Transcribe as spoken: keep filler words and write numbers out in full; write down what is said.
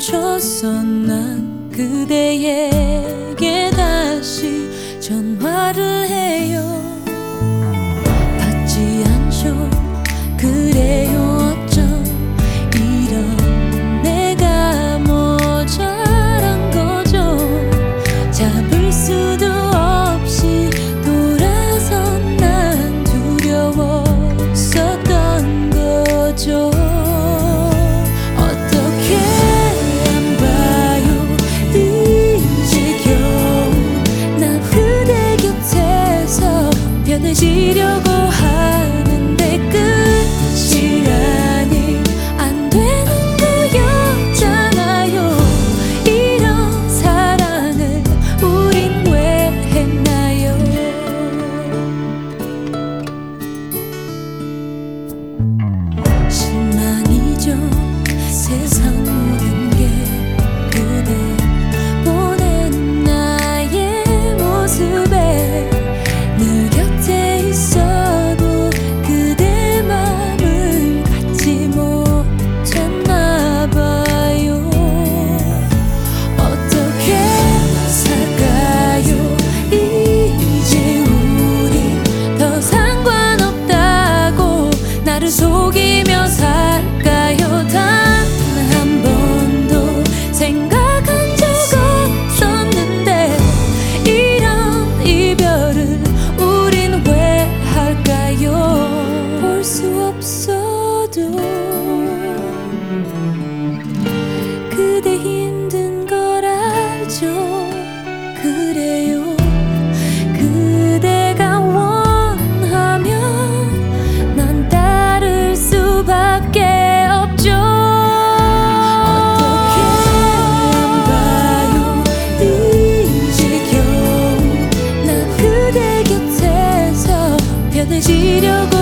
멈춰서 난 그대에게 다시 전화를 해요. 받지 않죠. 그래요 어쩜 이런 내가 모자란 거죠. 잡을 수도 없이 돌아선 난 두려웠었던 거죠. 편해지려고 하는데 끝이라니 안 되는 거였잖아요. 이런 사랑을 우린 왜 했나요? 실망이죠. 세상 모든 게 그대 보낸 나의 모습에 늘 곁에 있어도 그대 맘을 갖지 못했나 봐요. 어떻게 살까요? 이제 우리 더 상관없다고 나를 속이며 살까요? 단 한 번도 생각한 적 없었는데 이런 이별을 볼 수 없어도 그대 힘든 걸 알죠. 그래요 그대가 원하면 난 따를 수밖에 없죠. 어떻게 알아요? 이제 겨우 난 그대 곁에서 편해지려고